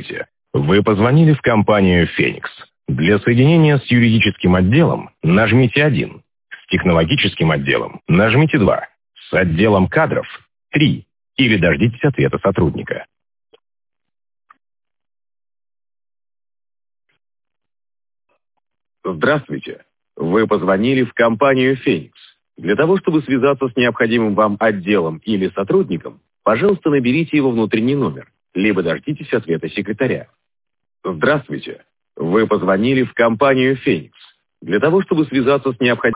Здравствуйте. Вы позвонили в компанию «Феникс». Для соединения с юридическим отделом нажмите 1. С технологическим отделом нажмите 2. С отделом кадров – 3. Или дождитесь ответа сотрудника. Здравствуйте. Вы позвонили в компанию «Феникс». Для того, чтобы связаться с необходимым вам отделом или сотрудником, пожалуйста, наберите его внутренний номер, либо дождитесь ответа секретаря. Здравствуйте. Вы позвонили в компанию «Феникс». Для того, чтобы связаться с необходимым